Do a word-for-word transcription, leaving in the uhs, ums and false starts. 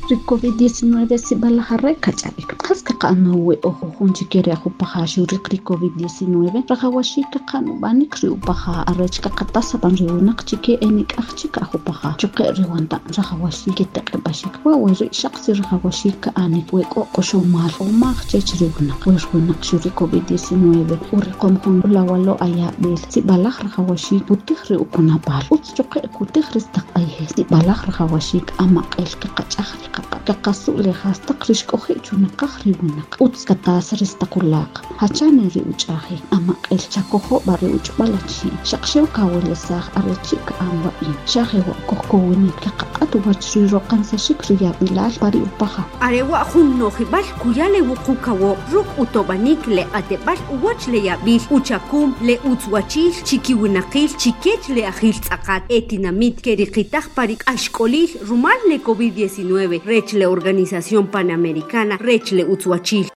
ri covid diecinueve si balajarre kachalik qaska qanowe ojo junchikere ajupaja shuri ri covid diecinueve rajawashika qanu bani kri upaja arachka qatasa banriunak chike enik achika ajupaja chuqe riwanta rajawashika taqbashik wa wari shaqsi rajawashika anik weko qoshomal umaq chechriwna werwunak shuri covid diecinueve uriqom hun lawalo aya bil si balaj rajawashik utihri ukunabal utchuqe kutihri staqayhe si balaj rajawashik ama qelka qachaqri qaqa qasu le hasta qrishqohi chunaqri wunak utskatas ristaqulaq hachaneri uchahi ama qelchakoho bari uchbalachi shaqshew kawelesaq arachik amba in shahewa kokowini qaqatu wachiro qansa shikriya bilal bari upaha arewa hunno khibal kuyale wuqukawo ruk utobanik le atebal uwach le yabil uchakum le utzwachil chikiwinaqil chikech le ajil tzaqat etinamit keriqitaj parik ashkolil rumal le covid diecinueve rech le Organización Panamericana rech le utzwachil